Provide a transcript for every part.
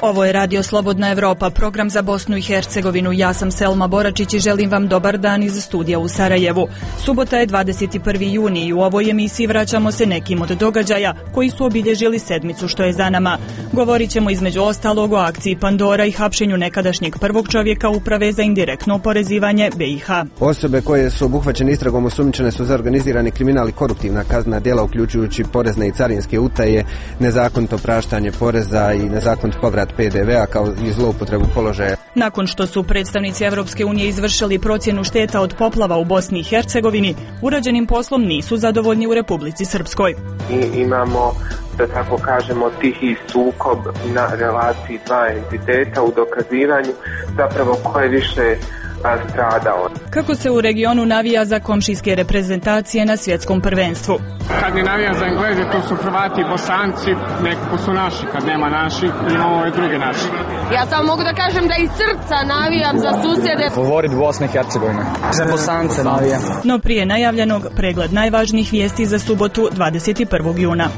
Ovo je Radio Slobodna Evropa, program za Bosnu i Hercegovinu. Ja sam Selma Boračić i želim vam dobar dan iz studija u Sarajevu. Subota je 21. juni i u ovoj emisiji vraćamo se nekim od događaja koji su obilježili sedmicu što je za nama. Govorit ćemo između ostalog o akciji Pandora i hapšenju nekadašnjeg prvog čovjeka Uprave za indirektno oporezivanje BiH. Osobe koje su obuhvaćene istragom osumnjičene su za organizirani kriminal i koruptivna kaznena djela uključujući porezne i carinske utaje, nezakonito praštanje poreza i nezakonit povrat PDV-a kao i zloupotrebu položaja. Nakon što su predstavnici Evropske unije izvršili procjenu šteta od poplava u Bosni i Hercegovini, urađenim poslom nisu zadovoljni u Republici Srpskoj. Mi imamo, da tako kažemo, tihi sukob na relaciji dva entiteta u dokazivanju zapravo ko je više stradao. Kako se u regionu navija za komšijske reprezentacije na svjetskom prvenstvu? Kad ne navija za Engleze, to su Hrvati i Bosanci, nekako su naši, kad nema naših, imamo i druge naši. Ja samo mogu da kažem da iz srca navijam za susjede. Favorit Bosne i Hercegovine. Za Bosance navijam. No prije najavljenog, pregled najvažnijih vijesti za subotu 21. juna.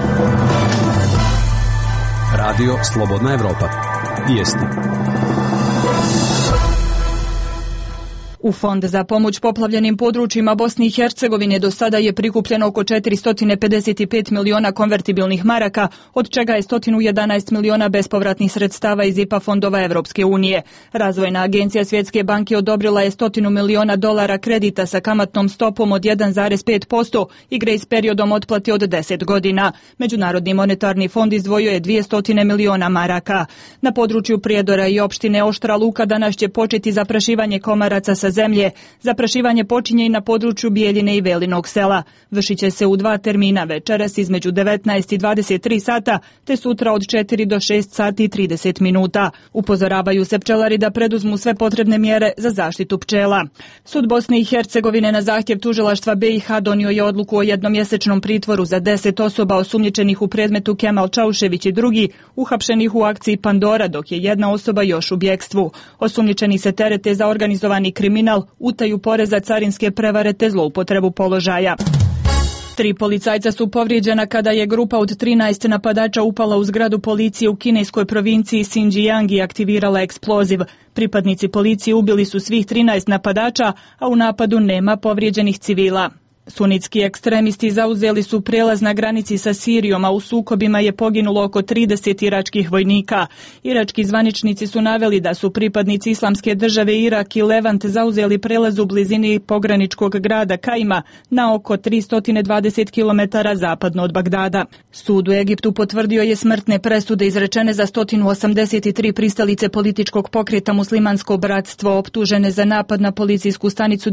Radio Slobodna Evropa. Vijesti. U Fond za pomoć poplavljenim područjima Bosne i Hercegovine do sada je prikupljeno oko 455 miliona konvertibilnih maraka, od čega je 111 miliona bespovratnih sredstava iz IPA fondova Evropske unije. Razvojna agencija Svjetske banke odobrila je $100 miliona kredita sa kamatnom stopom od 1,5% i grejs periodom otplate od 10 godina. Međunarodni monetarni fond izdvojio je 200 miliona maraka. Na području Prijedora i opštine Oštra Luka danas će početi zaprašivanje komaraca sa zemlje. Zaprašivanje počinje i na području Bijeljine i Velinog sela. Vršit će se u 2 termina, večeras između 19 i 23 sata, te sutra od 4 do 6 sati i 30 minuta. Upozoravaju se pčelari da preduzmu sve potrebne mjere za zaštitu pčela. Sud Bosne i Hercegovine na zahtjev tužilaštva BiH donio je odluku o jednomjesečnom pritvoru za 10 osoba osumnjičenih u predmetu Kemal Čaušević i drugi, uhapšenih u akciji Pandora, dok je jedna osoba još u bjekstvu. Osumnjičeni se terete za organizovani kriminal, utaju poreza, carinske prevare te zloupotrebu položaja. 3 policajca su povrijeđena kada je grupa od 13 napadača upala u zgradu policije u kineskoj provinciji Xinjiang i aktivirala eksploziv. Pripadnici policije ubili su svih 13 napadača, a u napadu nema povrijeđenih civila. Sunitski ekstremisti zauzeli su prijelaz na granici sa Sirijom, a u sukobima je poginulo oko 30 iračkih vojnika. Irački zvaničnici su naveli da su pripadnici Islamske države Irak i Levant zauzeli prijelaz u blizini pograničkog grada Kaima na oko 320 km zapadno od Bagdada. Sud u Egiptu potvrdio je smrtne presude izrečene za 183 pristalice političkog pokreta Muslimansko bratstvo optužene za napad na policijsku stanicu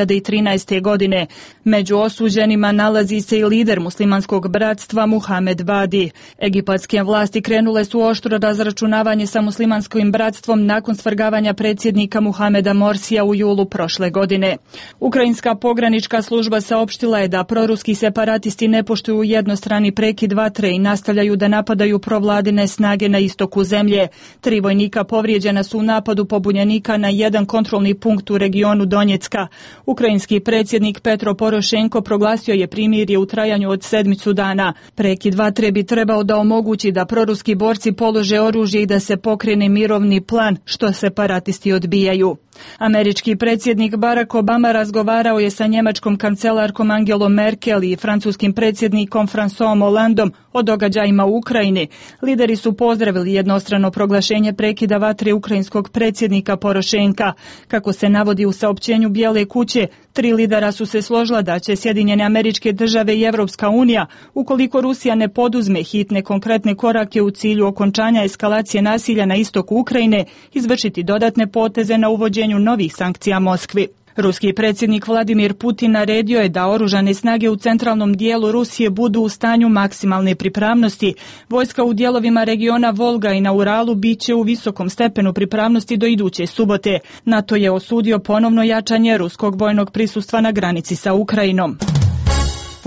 2013. godine. Među osuđenima nalazi se i lider Muslimanskog bratstva Muhamed Vadi. Egipatske vlasti krenule su oštro razračunavanje sa Muslimanskim bratstvom nakon svrgavanja predsjednika Muhameda Morsija u julu prošle godine. Ukrajinska pogranička služba saopštila je da proruski separatisti ne poštuju jednostrani prekid vatre i nastavljaju da napadaju provladine snage na istoku zemlje. 3 vojnika povrijeđena su u napadu pobunjenika na jedan kontrolni punkt u regionu Donjecka. Ukrajinski predsjednik Petro Porošenko proglasio je primirje u trajanju od 7 dana. Prekid vatre bi trebao da omogući da proruski borci polože oružje i da se pokrene mirovni plan, što separatisti odbijaju. Američki predsjednik Barack Obama razgovarao je sa njemačkom kancelarkom Angelom Merkel i francuskim predsjednikom François Hollandom o događajima u Ukrajini. Lideri su pozdravili jednostrano proglašenje prekida vatre ukrajinskog predsjednika Porošenka. Kako se navodi u saopćenju Bijele kuće, 3 lidera su se složila da će Sjedinjene Američke Države i Evropska unija, ukoliko Rusija ne poduzme hitne konkretne korake u cilju okončanja eskalacije nasilja na istoku Ukrajine, izvršiti dodatne poteze na uvođenju novih sankcija Moskvi. Ruski predsjednik Vladimir Putin naredio je da oružane snage u centralnom dijelu Rusije budu u stanju maksimalne pripravnosti. Vojska u dijelovima regiona Volga i na Uralu biće u visokom stepenu pripravnosti do iduće subote. NATO je osudio ponovno jačanje ruskog vojnog prisustva na granici sa Ukrajinom.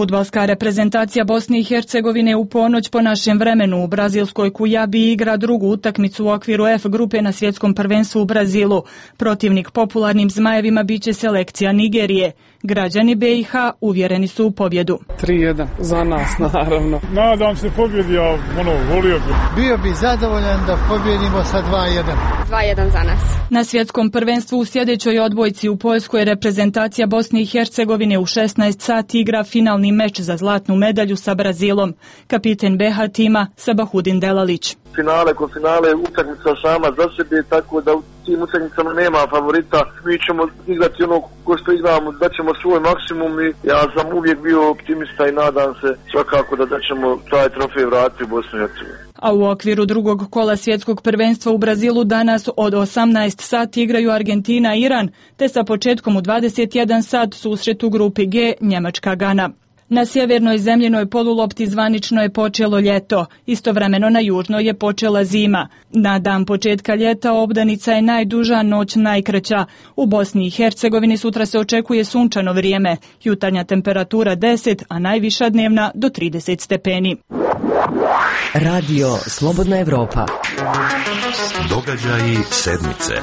Fudbalska reprezentacija Bosne i Hercegovine u ponoć po našem vremenu u brazilskoj Kujabi igra drugu utakmicu u okviru F grupe na svjetskom prvenstvu u Brazilu. Protivnik popularnim zmajevima biće selekcija Nigerije. Građani BiH uvjereni su u pobjedu. 3-1 za nas, naravno. Nadam se pobjedi, a volio bi. Bio bi zadovoljan da pobjedimo sa 2-1. 2-1 za nas. Na svjetskom prvenstvu u sljedećoj odbojci u Poljskoj reprezentacija Bosne i Hercegovine u 16 sati igra finalni meč za zlatnu medalju sa Brazilom. Kapiten BiH tima Sabahudin Delalić. Finale utakmica sama za sebe, tako da u tim utakmicama nema favorita. Mi ćemo igrati ono ko što igramo, da ćemo svoj maksimum i ja sam uvijek bio optimista i nadam se svakako da ćemo taj trofej vratiti u Bosnu i Hercegovinu. A u okviru drugog kola svjetskog prvenstva u Brazilu danas od 18 sati igraju Argentina i Iran, te sa početkom u 21 sat susret u grupi G Njemačka-Gana. Na sjevernoj zemljinoj polulopti zvanično je počelo ljeto, istovremeno na južnoj je počela zima. Na dan početka ljeta obdanica je najduža, noć najkraća. U Bosni i Hercegovini sutra se očekuje sunčano vrijeme, jutarnja temperatura 10, a najviša dnevna do 30 stepeni. Radio Slobodna Evropa. Događaji sedmice.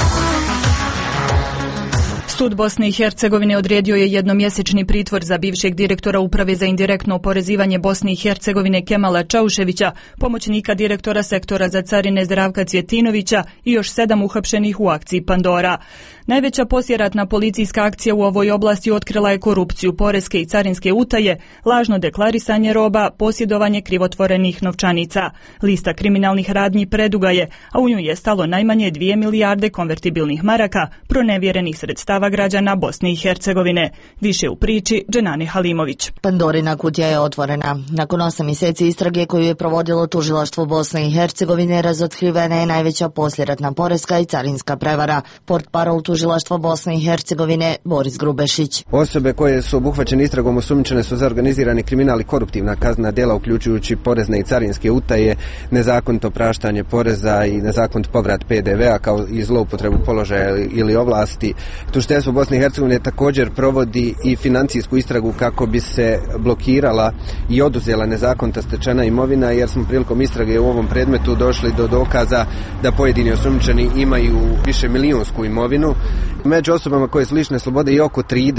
Sud Bosne i Hercegovine odredio je jednomjesečni pritvor za bivšeg direktora Uprave za indirektno oporezivanje Bosne i Hercegovine Kemala Čauševića, pomoćnika direktora sektora za carine Zdravka Cvjetinovića i još 7 uhapšenih u akciji Pandora. Najveća poslijeratna policijska akcija u ovoj oblasti otkrila je korupciju, poreske i carinske utaje, lažno deklarisanje roba, posjedovanje krivotvorenih novčanica. Lista kriminalnih radnji preduga je, a u nju je stalo najmanje 2 milijarde konvertibilnih maraka pronevjerenih sredstava građana Bosne i Hercegovine. Više u priči Dženane Halimović. Pandorina kutija je otvorena. Nakon 8 mjeseci istrage koju je provodilo tužilaštvo Bosne i Hercegovine, razotkrivena je najveća poslijeratna poreska i carinska prevara. Portparol tužilaštva Bosne i Hercegovine Boris Grubešić. Osobe koje su obuhvaćene istragom osumnjičene su za organizirani kriminal i koruptivna kaznena djela uključujući porezne i carinske utaje, nezakonito praštanje poreza i nezakonit povrat PDV-a kao i zloupotrebu položaja ili ovlasti. Tužiteljstvo Bosne i Hercegovine također provodi i financijsku istragu kako bi se blokirala i oduzela nezakonita stečena imovina, jer smo prilikom istrage u ovom predmetu došli do dokaza da pojedini osumnjičeni imaju više milijunsku imovinu. Među osobama koje su lišene slobode i oko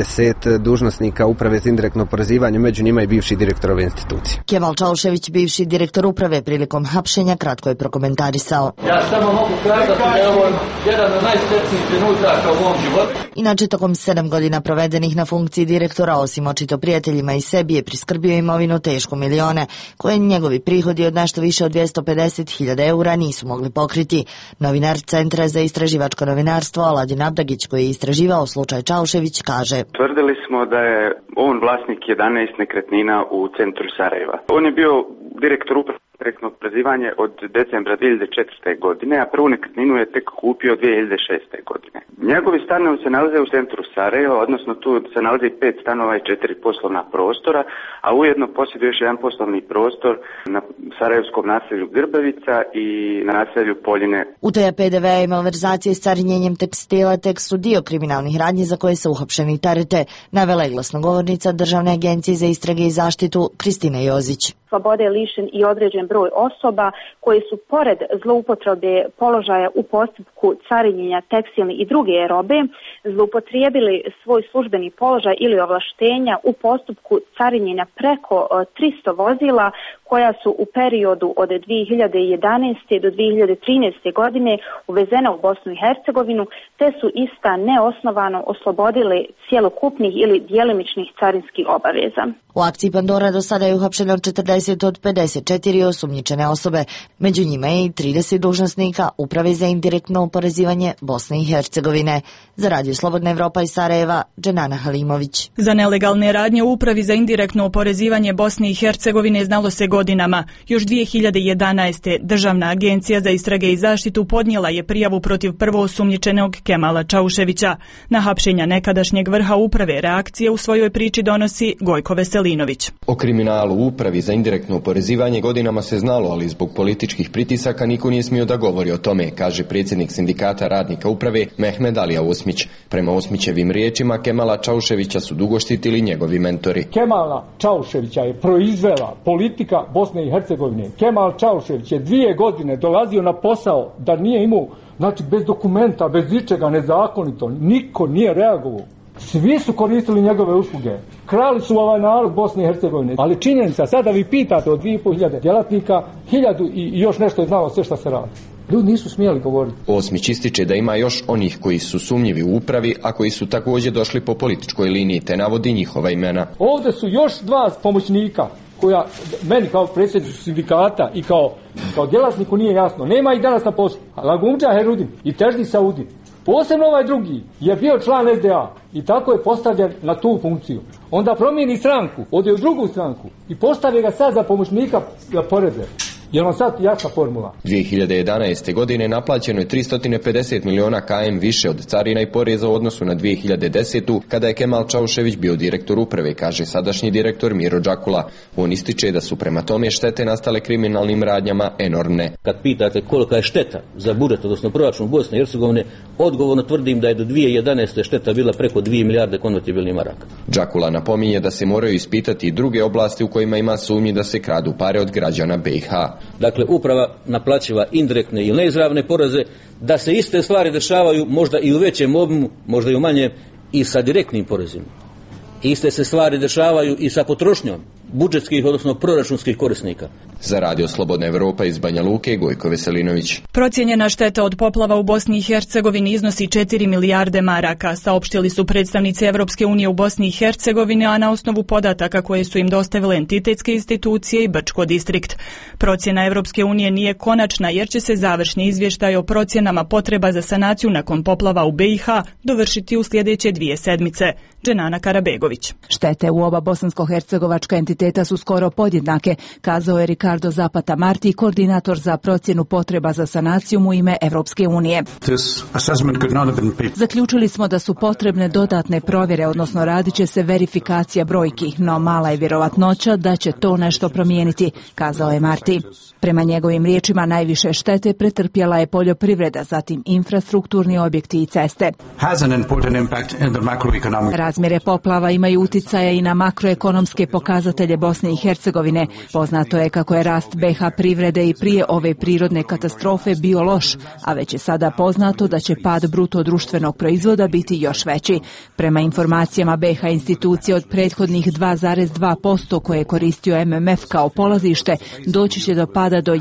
30 dužnosnika Uprave za indirektno oporezivanje, među njima i bivši direktor ove institucije. Kemal Čaušević, bivši direktor Uprave, prilikom hapšenja kratko je prokomentarisao. Ja samo mogu kazati da je ovo jedan od najsretnijih trenutaka u mom životu. Inače, tokom 7 godina provedenih na funkciji direktora, osim očito prijateljima i sebi, je priskrbio imovinu tešku milione, koje njegovi prihodi od nešto više od 250.000 eura nisu mogli pokriti. Novinar Centra za istraživačko novinarstvo Aladin Abdagić, koji je istraživao slučaj Čaušević, kaže: Tvrdili smo da je on vlasnik 11 nekretnina u centru Sarajeva. On je bio direktor Uprave direktno oporezivanje od decembra 2004. godine, a prvu nekretninu je tek kupio 2006. godine. Njegovi stanovi se nalaze u centru Sarajeva, odnosno tu se nalazi 5 stanova i 4 poslovna prostora, a ujedno posjeduje još jedan poslovni prostor na sarajevskom naselju Grbavica i na naselju Poljine. Utaja PDV-a i malverzacije s carinjenjem tekstila tek su dio kriminalnih radnji za koje se uhapšeni terete, navela je glasnogovornica Državne agencije za istrage i zaštitu Kristina Jozić. Slobode je lišen i određen broj osoba koje su pored zloupotrebe položaja u postupku carinjenja tekstilne i druge robe zloupotrijebili svoj službeni položaj ili ovlaštenja u postupku carinjenja preko 300 vozila koja su u periodu od 2011. do 2013. godine uvezena u Bosnu i Hercegovinu, te su ista neosnovano oslobodili cjelokupnih ili djelimičnih carinskih obaveza. U akciji Pandora do sada je uhapšeno 40 od 54 osumnjičene osobe, među njima je i 30 dužnosnika Uprave za indirektno oporezivanje Bosne i Hercegovine. Za Radio Slobodna Evropa iz Sarajeva, Dženana Halimović. Za nelegalne radnje u Upravi za indirektno oporezivanje Bosne i Hercegovine znalo se godinama. Još 2011. Državna agencija za istrage i zaštitu podnijela je prijavu protiv prvoosumnjičenog Kemala Čauševića. Na hapšenja nekadašnjeg vrha uprave reakcije u svojoj priči donosi Gojko Veselinović. O kriminalu u Upravi za indirektno oporezivanje godinama se znalo, ali zbog političkih pritisaka niko nije smio da govori o tome, kaže predsjednik sindikata radnika uprave Mehmed Dalija Osmić. Prema Osmićevim riječima Kemala Čauševića su dugo štitili njegovi mentori. Kemala Čauševića je proizvela politika Bosne i Hercegovine. Kemal Čaušević je 2 godine dolazio na posao da nije imao, znači bez dokumenta, bez ničega, nezakonito. Niko nije reagovao. Svi su koristili njegove usluge. Krali su ovaj narod Bosne i Hercegovine. Ali činjenica, sada vi pitate od 2500 djelatnika, 1000 i još nešto je znalo sve šta se radi. Ljudi nisu smjeli govoriti. Osmić ističe da ima još onih koji su sumnjivi u upravi, a koji su također došli po političkoj liniji, te navodi njihova imena. Ovdje su još 2 pomoćnika koja meni kao predsjedniku sindikata i kao djelatniku nije jasno. Nema ih danas na poslu. Lagumđa Herudin i Teždi Saudin. Posebno ovaj drugi je bio član SDA i tako je postavljen na tu funkciju. Onda promijeni stranku, ode u drugu stranku i postavi ga sad za pomoćnika poreze. Je vam sad jasna formula? 2011. godine naplaćeno je 350 miliona KM više od carina i poreza u odnosu na 2010. kada je Kemal Čaušević bio direktor uprave, kaže sadašnji direktor Miro Đakula. On ističe da su prema tome štete nastale kriminalnim radnjama enormne. Kad pitate kolika je šteta za budžet, odnosno proračun Bosne i Hercegovine, odgovorno tvrdim da je do 2011. šteta bila preko 2 milijarde konvertibilnih maraka. Đakula napominje da se moraju ispitati i druge oblasti u kojima ima sumnji da se kradu pare od građana BiH. Dakle, uprava naplaćiva indirektne ili neizravne poreze, da se iste stvari dešavaju možda i u većem obimu, možda i u manjem, i sa direktnim porezima. Iste se stvari dešavaju i sa potrošnjom budžetskih, odnosno proračunskih korisnika. Za Radio Slobodna Evropa iz Banja Luke, Gojko Veselinović. Procijenjena šteta od poplava u Bosni i Hercegovini iznosi 4 milijarde maraka, saopštili su predstavnici Evropske unije u Bosni i Hercegovini, a na osnovu podataka koje su im dostavile entitetske institucije i Brčko distrikt. Procjena Evropske unije nije konačna jer će se završni izvještaj o procjenama potreba za sanaciju nakon poplava u BiH dovršiti u sljedeće 2 sedmice. Dženana Karabegović. Štete u oba bosansko-hercegovačka entiteta su skoro podjednake, kazao je Ricardo Zapata Marti, koordinator za procjenu potreba za sanaciju u ime Evropske unije. Zaključili smo da su potrebne dodatne provjere, odnosno radit će se verifikacija brojki, no mala je vjerovatnoća da će to nešto promijeniti, kazao je Marti. Prema njegovim riječima najviše štete pretrpjela je poljoprivreda, zatim infrastrukturni objekti i ceste. Razmjere poplava imaju uticaja i na makroekonomske pokazatelje Bosne i Hercegovine. Poznato je kako je rast BiH privrede i prije ove prirodne katastrofe bio loš, a već je sada poznato da će pad bruto društvenog proizvoda biti još veći. Prema informacijama BiH institucije od prethodnih 2,2% koje je koristio MMF kao polazište, doći će do pada do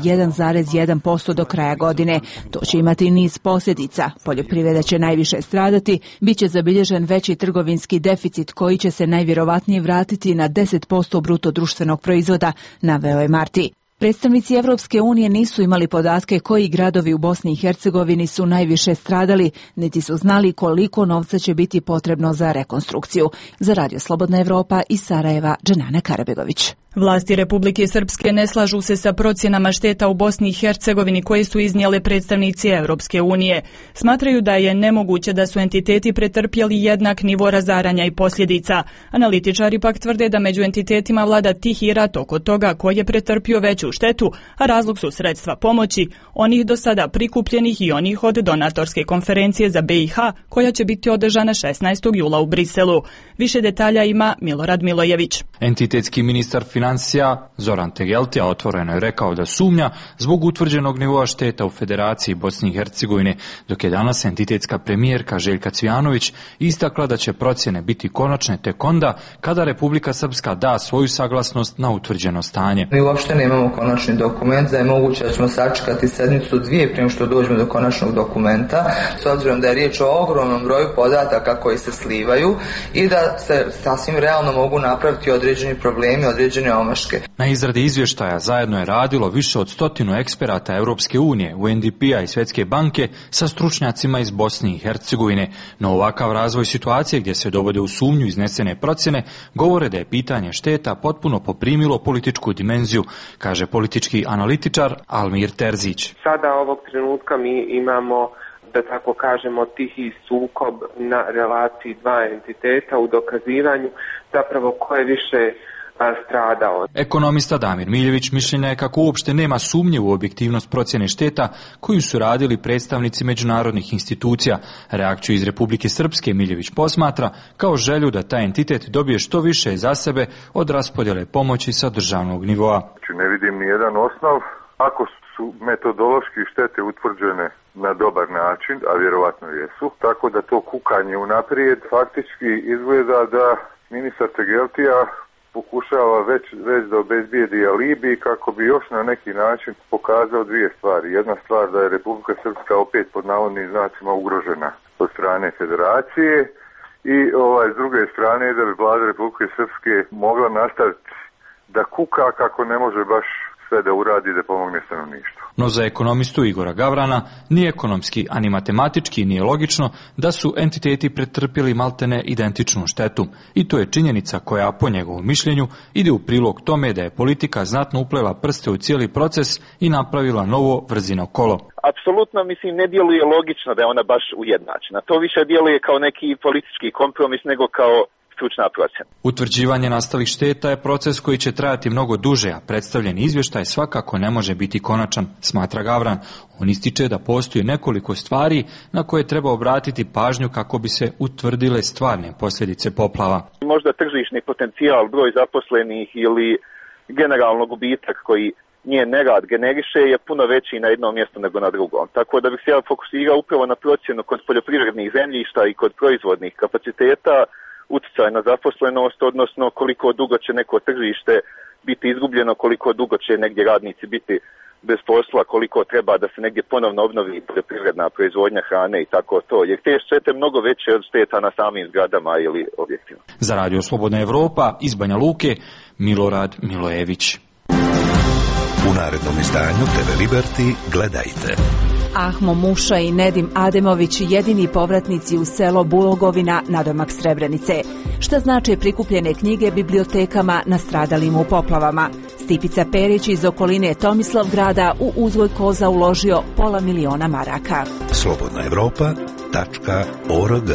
1,1% do kraja godine. To će imati niz posljedica. Poljoprivreda će najviše stradati, bit će zabilježen veći trgovinski deficit koji će se najvjerovatnije vratiti na 10% bruto društvenog proizvoda, naveo je Marti. Predstavnici Evropske unije nisu imali podatke koji gradovi u Bosni i Hercegovini su najviše stradali, niti su znali koliko novca će biti potrebno za rekonstrukciju. Za Radio Slobodna Evropa iz Sarajeva, Dženana Karabegović. Vlasti Republike Srpske ne slažu se sa procjenama šteta u Bosni i Hercegovini koje su iznijele predstavnici Evropske unije. Smatraju da je nemoguće da su entiteti pretrpjeli jednak nivo razaranja i posljedica. Analitičari pak tvrde da među entitetima vlada tihi rat oko toga ko je pretrpio veću štetu, a razlog su sredstva pomoći, onih do sada prikupljenih i onih od donatorske konferencije za BiH, koja će biti održana 16. jula u Briselu. Više detalja ima Milorad Milojević. Entitetski ministar financija Zoran Tegeltija otvoreno je rekao da sumnja zbog utvrđenog nivoa šteta u Federaciji Bosne i Hercegovine, dok je danas entitetska premijerka Željka Cvijanović istakla da će procjene biti konačne tek onda kada Republika Srpska da svoju saglasnost na utvrđeno stanje. Mi uopšte nemamo konačni dokument, da je moguće da ćemo sačekati sedmicu, 2 prije što dođemo do konačnog dokumenta, s obzirom da je riječ o ogromnom broju podataka koji se slivaju i da se sasvim realno mogu napraviti određeni problemi, određene omaške. Na izradi izvještaja zajedno je radilo više od 100 eksperata Europske unije, UNDP-a i Svjetske banke sa stručnjacima iz Bosne i Hercegovine. No ovakav razvoj situacije gdje se dovode u sumnju iznesene procjene govore da je pitanje šteta potpuno poprimilo političku dimenziju, kaže politički analitičar Almir Terzić. Sada ovog trenutka mi imamo, da tako kažemo, tihi sukob na relaciji dva entiteta u dokazivanju zapravo ko je više stradao. Ekonomista Damir Miljević mišljenja je kako uopšte nema sumnje u objektivnost procjene šteta koju su radili predstavnici međunarodnih institucija. Reakciju iz Republike Srpske Miljević posmatra kao želju da taj entitet dobije što više za sebe od raspodjele pomoći sa državnog nivoa. Ne vidim ni jedan osnov ako su metodološki štete utvrđene na dobar način, a vjerovatno jesu, tako da to kukanje unaprijed faktički izgleda da ministar Tegeltija pokušava već da obezbijedi alibi kako bi još na neki način pokazao dvije stvari. Jedna stvar da je Republika Srpska opet pod navodnim znacima ugrožena od strane federacije i s druge strane da bi vlada Republike Srpske mogla nastaviti da kuka kako ne može baš sve da uradi da pomogne stanovništvu. No za ekonomistu Igora Gavrana ni ekonomski, ani matematički nije logično da su entiteti pretrpjeli maltene identičnu štetu. I to je činjenica koja, po njegovom mišljenju, ide u prilog tome da je politika znatno uplela prste u cijeli proces i napravila novo vrzino kolo. Apsolutno, ne djeluje logično da je ona baš ujednačena. To više djeluje kao neki politički kompromis nego kao stručna procjena. Utvrđivanje nastalih šteta je proces koji će trajati mnogo duže, a predstavljeni izvještaj svakako ne može biti konačan, smatra Gavran. On ističe da postoji nekoliko stvari na koje treba obratiti pažnju kako bi se utvrdile stvarne posljedice poplava. Možda tržišni potencijal, broj zaposlenih ili generalno gubitak koji njen nerad generiše je puno veći na jednom mjestu nego na drugom. Tako da bih se ja fokusirao upravo na procjenu kod poljoprivrednih zemljišta i kod proizvodnih kapaciteta, utjecaj na zaposlenost, odnosno koliko dugo će neko tržište biti izgubljeno, koliko dugo će negdje radnici biti bez posla, koliko treba da se negdje ponovno obnovi poljoprivredna proizvodnja hrane i tako to. Jer te štete mnogo veće od šteta na samim zgradama ili objektima. Za Radio Slobodna Evropa iz Banja Luke, Milorad Milojević. U narednom izdanju TV Liberty gledajte. Ahmo Muša i Nedim Ademović jedini povratnici u selo Bulogovina nadomak Srebrenice. Šta znače prikupljene knjige bibliotekama nastradalim u poplavama? Stipica Perić iz okoline Tomislavgrada u uzgoj koza uložio $500.000 maraka. slobodnaevropa.org.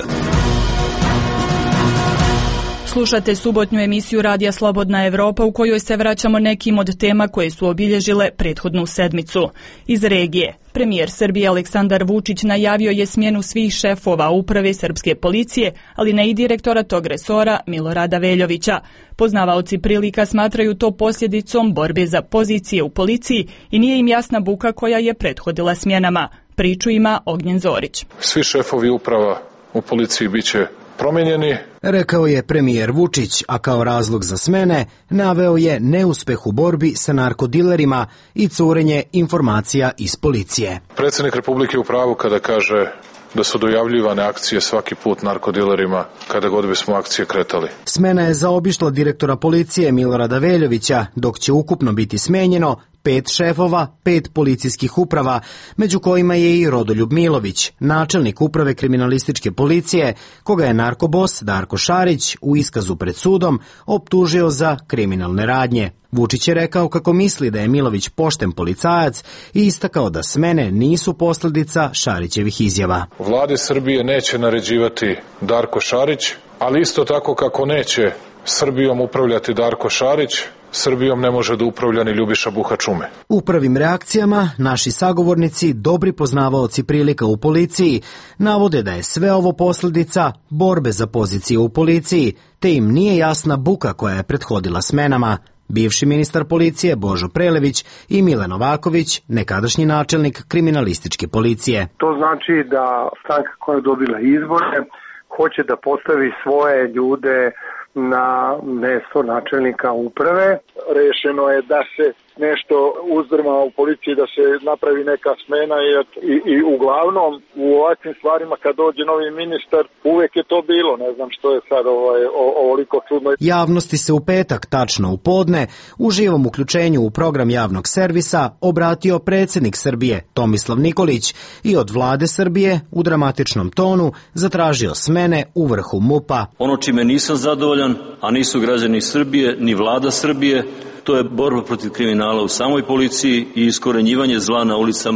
Slušate subotnju emisiju Radija Slobodna Evropa u kojoj se vraćamo nekim od tema koje su obilježile prethodnu sedmicu. Iz regije, premijer Srbije Aleksandar Vučić najavio je smjenu svih šefova uprave srpske policije, ali ne i direktora tog resora Milorada Veljovića. Poznavaoci prilika smatraju to posljedicom borbe za pozicije u policiji i nije im jasna buka koja je prethodila smjenama. Priču ima Ognjen Zorić. Svi šefovi uprava u policiji biće promijenjeni, rekao je premijer Vučić, a kao razlog za smene naveo je neuspeh u borbi sa narkodilerima i curenje informacija iz policije. Predsjednik Republike u pravu kada kaže da su dojavljivane akcije svaki put narkodilerima kada god bismo akcije kretali. Smena je zaobišla direktora policije Milorada Veljovića, dok će ukupno biti smenjeno 5 šefova, 5 policijskih uprava, među kojima je i Rodoljub Milović, načelnik uprave kriminalističke policije, koga je narkobos Darko Šarić u iskazu pred sudom optužio za kriminalne radnje. Vučić je rekao kako misli da je Milović pošten policajac i istakao da smene nisu posljedica Šarićevih izjava. Vladi Srbije neće naređivati Darko Šarić, ali isto tako kako neće Srbijom upravljati Darko Šarić, Srbijom ne može da upravlja ni Ljubiša Buhačume. U prvim reakcijama naši sagovornici, dobri poznavaoci prilika u policiji, navode da je sve ovo posljedica borbe za pozicije u policiji, te im nije jasna buka koja je prethodila smenama. Bivši ministar policije Božo Prelević i Mile Novaković, nekadašnji načelnik kriminalističke policije. To znači da stranka koja je dobila izbore hoće da postavi svoje ljude na mjesto načelnika uprave. Rešeno je da se nešto uzdrma u policiji, da se napravi neka smena i uglavnom u ovakvim stvarima kad dođe novi ministar uvijek je to bilo, ne znam što je sad ovoliko čudno. Javnosti se u petak, tačno u podne, u živom uključenju u program javnog servisa obratio predsjednik Srbije Tomislav Nikolić i od vlade Srbije u dramatičnom tonu zatražio smene u vrhu MUP-a. Ono čime nisam zadovoljan, a nisu građani Srbije ni vlada Srbije, to je borba protiv kriminala u samoj policiji i iskorenjivanje zla na ulicama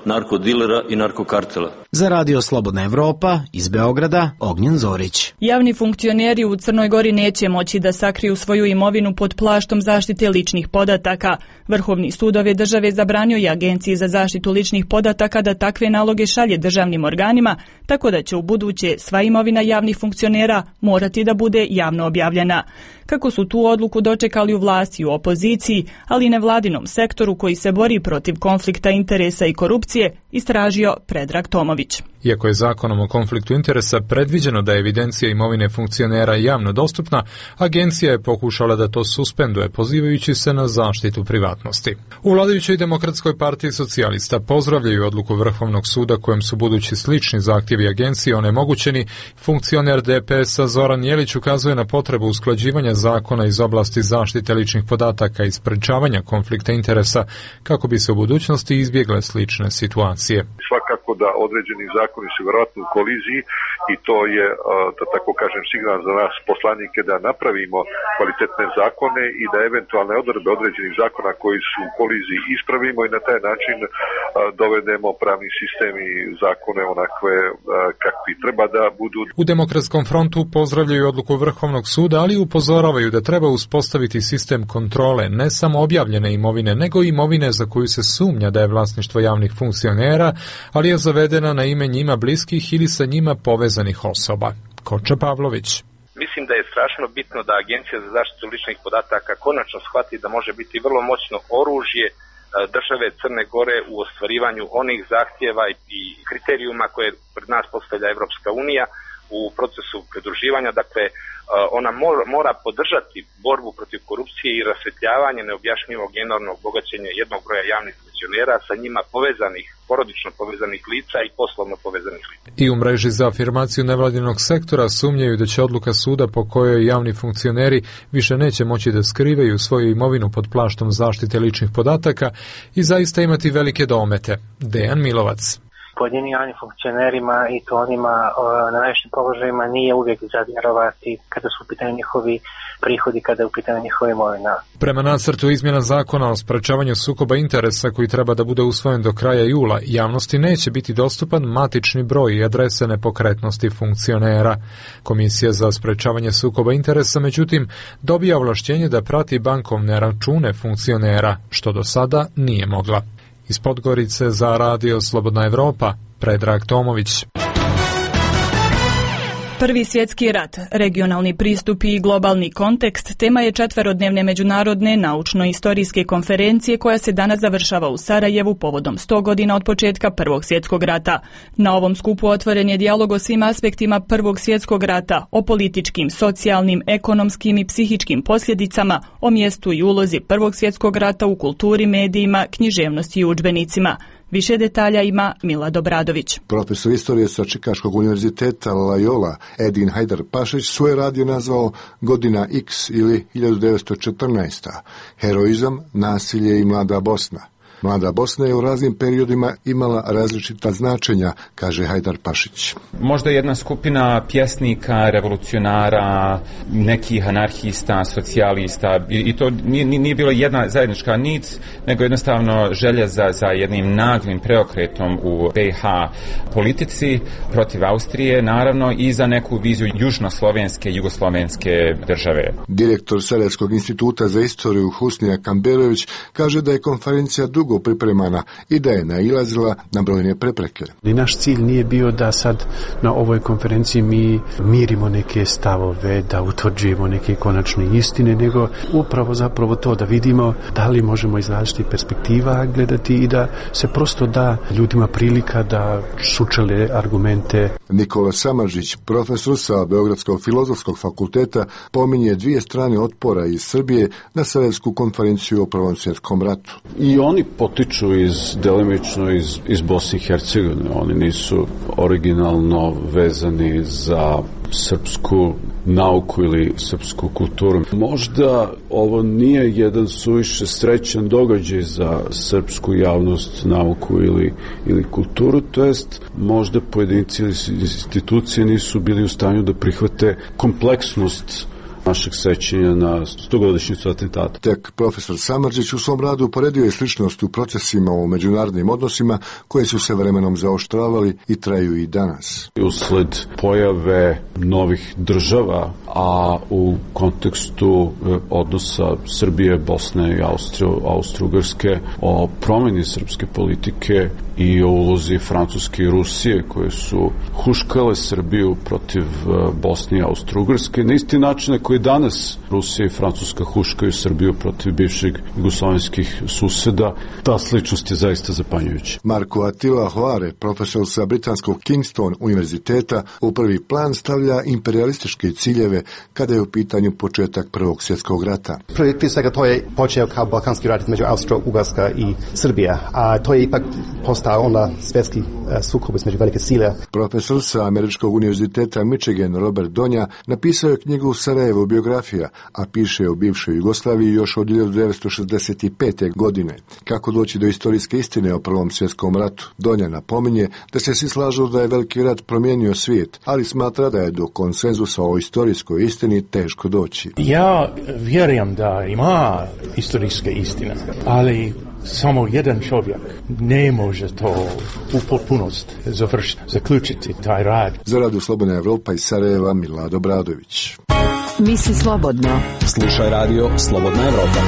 narkodilera i narkokartela. Za Radio Slobodna Evropa iz Beograda Ognjen Zorić. Javni funkcioneri u Crnoj Gori neće moći da sakriju svoju imovinu pod plaštom zaštite ličnih podataka. Vrhovni sud ove države zabranio je Agenciji za zaštitu ličnih podataka da takve naloge šalje državnim organima, tako da će u buduće sva imovina javnih funkcionera morati da bude javno objavljena. Kako su tu odluku dočekali u vlasti i u opoziciji, ali i nevladinom sektoru koji se bori protiv konflikta interesa i korupcije, istražio Predrag Tomović. Iako je zakonom o konfliktu interesa predviđeno da je evidencija imovine funkcionera javno dostupna, agencija je pokušala da to suspenduje, pozivajući se na zaštitu privatnosti. U vladajućoj Demokratskoj partiji socijalista pozdravljaju odluku Vrhovnog suda kojem su budući slični zahtjevi agencije onemogućeni. Funkcioner DPS-a Zoran Jelić ukazuje na potrebu usklađivanja zakona iz oblasti zaštite ličnih podataka i sprečavanja konflikta interesa kako bi se u budućnosti izbjegle slične situacije. Svakako da određeni zakoni su vjerojatno u koliziji i to je, da tako kažem, signal za nas poslanike da napravimo kvalitetne zakone i da eventualne odredbe određenih zakona koji su u koliziji ispravimo i na taj način dovedemo pravni sistem i zakone onakve kakvi treba da budu. U Demokratskom frontu pozdravljaju odluku Vrhovnog suda, ali upozoravaju da treba uspostaviti sistem kontrole ne samo objavljene imovine, nego i imovine za koju se sumnja da je vlasništvo javnih funkcionera, ali je zavedena na ime njima bliskih ili sa njima povezanih osoba. Koča Pavlović. Mislim da je strašno bitno da Agencija za zaštitu ličnih podataka konačno shvati da može biti vrlo moćno oružje države Crne Gore u ostvarivanju onih zahtjeva i kriterijuma koje pred nas postavlja Evropska unija u procesu pridruživanja. Dakle, ona mora podržati borbu protiv korupcije i rasvjetljavanje neobjašnjivog enormnog bogaćenja jednog broja javnih funkcionera sa njima povezanih, porodično povezanih lica i poslovno povezanih lica. I u mreži za afirmaciju nevladinog sektora sumnjaju da će odluka suda po kojoj javni funkcioneri više neće moći da skrivaju svoju imovinu pod plaštom zaštite ličnih podataka i zaista imati velike domete. Dejan Milovac. Pojedinim javnim funkcionerima i to onima na najvišim položajima nije uvijek za vjerovati kada su u pitanju njihovi prihodi, kada je u pitanju njihova imovina. Prema nacrtu izmjena zakona o sprečavanju sukoba interesa koji treba da bude usvojen do kraja jula, javnosti neće biti dostupan matični broj i adrese nepokretnosti funkcionera. Komisija za sprečavanje sukoba interesa, međutim, dobija ovlašćenje da prati bankovne račune funkcionera, što do sada nije mogla. Iz Podgorice za Radio Slobodna Evropa, Predrag Tomović. Prvi svjetski rat, regionalni pristupi i globalni kontekst tema je 4-dnevne međunarodne naučno-istorijske konferencije koja se danas završava u Sarajevu povodom 100 godina od početka Prvog svjetskog rata. Na ovom skupu otvoren je dijalog o svim aspektima Prvog svjetskog rata, o političkim, socijalnim, ekonomskim i psihičkim posljedicama, o mjestu i ulozi Prvog svjetskog rata u kulturi, medijima, književnosti i udžbenicima. Više detalja ima Milad Obradović. Profesor istorije sa Čikaškog univerziteta Loyola Edin Hajdar Pašić svoje rad je nazvao Godina X ili 1914. Heroizam, nasilje i mlada Bosna. Mlada Bosna je u raznim periodima imala različita značenja, kaže Hajdar Pašić. Možda jedna skupina pjesnika, revolucionara, nekih anarhista, socijalista, i to nije bilo jedna zajednička nit, nego jednostavno želja za jednim naglim preokretom u BiH politici protiv Austrije, naravno, i za neku viziju južnoslovenske, jugoslovenske države. Direktor Sarajevskog instituta za istoriju Husnija Kamberović kaže da je konferencija dugo pripremana i da je nailazila na brojne prepreke. I naš cilj nije bio da sad na ovoj konferenciji mi mirimo neke stavove, da utvrđujemo neke konačne istine, nego upravo zapravo to da vidimo da li možemo iz različitih perspektiva gledati i da se prosto da ljudima prilika da sučele argumente. Nikola Samaržić, profesor sa Beogradskog filozofskog fakulteta, pominje dvije strane otpora iz Srbije na Sarajevsku konferenciju o Prvom svjetskom ratu. I oni potiču delimično iz Bosne i Hercegovine. Oni nisu originalno vezani za srpsku nauku ili srpsku kulturu. Možda ovo nije jedan suviše srećan događaj za srpsku javnost, nauku ili kulturu, to jest možda pojedinci ili institucije nisu bili u stanju da prihvate kompleksnost našeg sećanja na 100-godišnjicu atentata. Tek profesor Samardžić u svom radu uporedio je sličnost u procesima u međunarodnim odnosima koji su se vremenom zaoštravali i traju i danas. Usled pojave novih država, a u kontekstu odnosa Srbije, Bosne i Austro-Ugarske, o promjeni srpske politike i o ulozi Francuske i Rusije koje su huškale Srbiju protiv Bosne i Austro-Ugarske na isti način na koji danas Rusija i Francuska huškaju Srbiju protiv bivših jugoslovenskih suseda. Ta sličnost je zaista zapanjujuća. Marko Attila Hoare, profesor sa britanskog Kingston univerziteta, u prvi plan stavlja imperialističke ciljeve kada je u pitanju početak Prvog svjetskog rata. Prije svega to je počeo kao balkanski rat među Austro-Ugarska i Srbija, a to je ipak postao onda svjetski sukob između velike sile. Profesor sa Američkog univerziteta Michigan Robert Donja napisao je knjigu Sarajevo biografija, a piše o bivšoj Jugoslaviji još od 1965. godine. Kako doći do istorijske istine o Prvom svjetskom ratu? Donja napominje da se svi slažu da je veliki rat promijenio svijet, ali smatra da je do konsenzusa o istorijskoj istini teško doći. Ja vjerujem da ima istorijske istine, ali samo jedan čovjek ne može to u potpunost zaključiti taj rad. Za Radio Slobodna Evropa iz Sarajeva, Milado Bradović. Misli slobodno. Slušaj Radio Slobodna Evropa.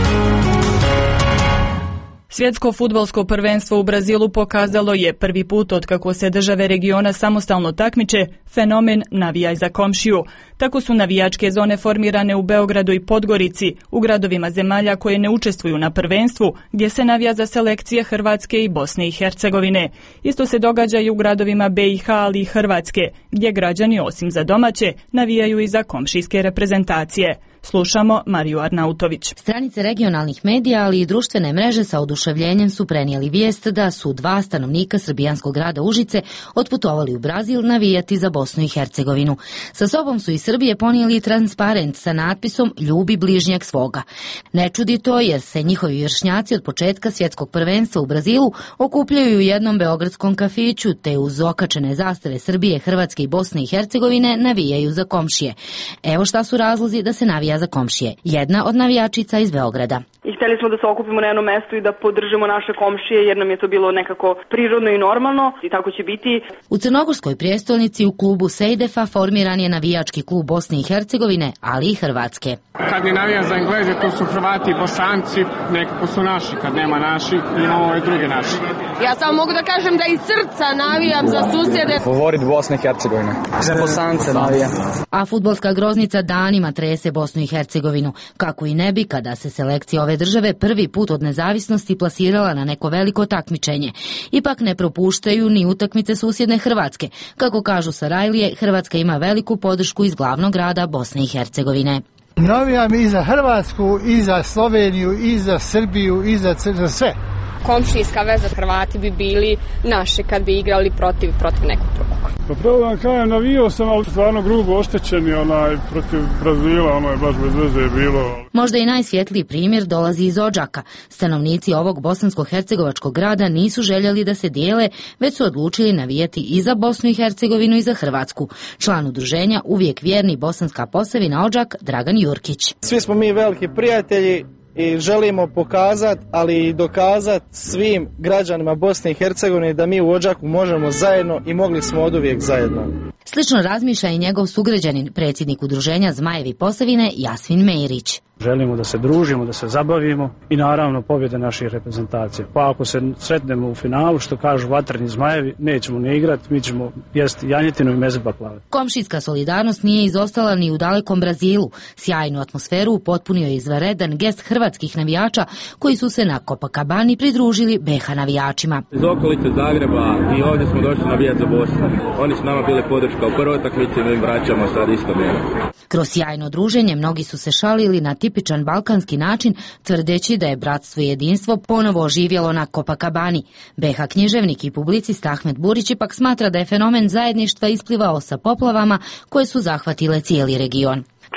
Svjetsko fudbalsko prvenstvo u Brazilu pokazalo je prvi put otkako se države regiona samostalno takmiče fenomen navijaj za komšiju. Tako su navijačke zone formirane u Beogradu i Podgorici, u gradovima zemalja koje ne učestvuju na prvenstvu, gdje se navija za selekcije Hrvatske i Bosne i Hercegovine. Isto se događa i u gradovima BiH, ali i Hrvatske, gdje građani osim za domaće navijaju i za komšijske reprezentacije. Slušamo Mariju Arnautović. Stranice regionalnih medija, ali i društvene mreže sa oduševljenjem su prenijeli vijest da su 2 stanovnika srbijanskog grada Užice otputovali u Brazil navijati za Bosnu i Hercegovinu. Sa sobom su iz Srbije ponijeli transparent sa natpisom Ljubi bližnjeg svoga. Ne čudi to jer se njihovi vršnjaci od početka svjetskog prvenstva u Brazilu okupljaju u jednom beogradskom kafiću te uz okačene zastave Srbije, Hrvatske i Bosne i Hercegovine navijaju za komšije. Evo šta su razlozi da se navija za komšije. Jedna od navijačica iz Beograda. I htjeli smo da se okupimo na jednom mestu i da podržimo naše komšije jer nam je to bilo nekako prirodno i normalno i tako će biti. U crnogorskoj prijestolnici u klubu Sejdefa formiran je navijački klub Bosne i Hercegovine, ali i Hrvatske. Kad ne navija za Engleze, to su Hrvati i Bosanci, nekako su naši, kad nema naših, imamo ove druge naši. Ja samo mogu da kažem da iz srca navijam za susjede. Favorit Bosne i Hercegovine. Za Bosance navijam. A fudbalska groznica danima trese Bosnu i Hercegovinu, kako i ne bi kada se selekcija ove države prvi put od nezavisnosti plasirala na neko veliko takmičenje. Ipak ne propuštaju ni utakmice susjedne Hrvatske. Kako kažu Sarajlije, Hrvatska ima veliku podršku iz glavnog grada Bosne i Hercegovine. Navijam i za Hrvatsku, i za Sloveniju, i za Srbiju, i za sve. Komšijska veza, Hrvati bi bili naši kad bi igrali protiv nekog drugog. Pa pravo vam kažem, navijao sam, ali stvarno grubo oštećeni protiv Brazila, je baš bez veze je bilo. Možda i najsvjetliji primjer dolazi iz Odžaka. Stanovnici ovog bosansko-hercegovačkog grada nisu željeli da se dijele, već su odlučili navijati i za Bosnu i Hercegovinu i za Hrvatsku. Član udruženja Uvijek vjerni Bosanska Posavina Odžak, Dragan Jurkić. Svi smo mi veliki prijatelji i želimo pokazati, ali i dokazati svim građanima Bosne i Hercegovine da mi u Odžaku možemo zajedno i mogli smo oduvijek zajedno. Slično razmišlja i njegov sugrađanin, predsjednik udruženja Zmajevi Posavine, Jasmin Mejrić. Želimo da se družimo, da se zabavimo i naravno pobjede naših reprezentacija. Pa ako se sretnemo u finalu, što kažu vatreni zmajevi, nećemo ne igrati, mi ćemo jesti janjetinu i meze baklave. Komšijska solidarnost nije izostala ni u dalekom Brazilu. Sjajnu atmosferu upotpunio je izvanredan gest hrvatskih navijača koji su se na Copacabani pridružili BiH navijačima. Iz okolice Zagreba i ovdje smo došli navijati za Bosnu. Oni su nama bili podrška u prvoj utakmici, da im vraćamo sad isto mjero. Kroz sjajno druženje mnogi su se šalili na tipičan balkanski način, tvrdeći da je bratstvo i jedinstvo ponovo oživjelo na Copacabani. BiH književnik i publicist Ahmet Burić ipak smatra da je fenomen zajedništva isplivao sa poplavama koje su zahvatile cijeli region.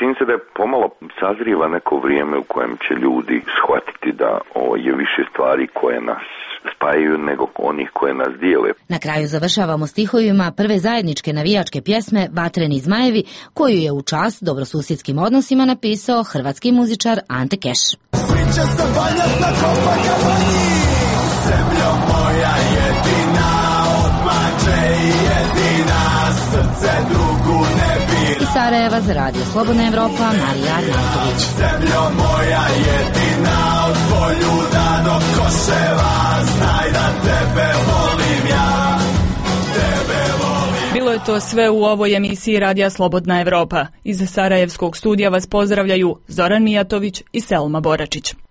čini se da je pomalo sazrijeva neko vrijeme u kojem će ljudi shvatiti da je više stvari koje nas spajaju nego onih koje nas dijele. Na kraju završavamo stihovima prve zajedničke navijačke pjesme Vatreni zmajevi, koju je u čast dobrosusjedskim odnosima napisao hrvatski muzičar Ante Keš. Svi će se valjat na Copacabani, zemljo moja jedina, od mače jedina, srce drugu ne bira. Iz Sarajeva za Radio Slobodna Evropa, Marija Arnautović. Zemljo moja jedina, od Poljuda do Koševa, znaj da tebe volim ja, tebe volim. Bilo je to sve u ovoj emisiji Radija Slobodna Evropa. Iz Sarajevskog studija vas pozdravljaju Zoran Mijatović i Selma Boračić.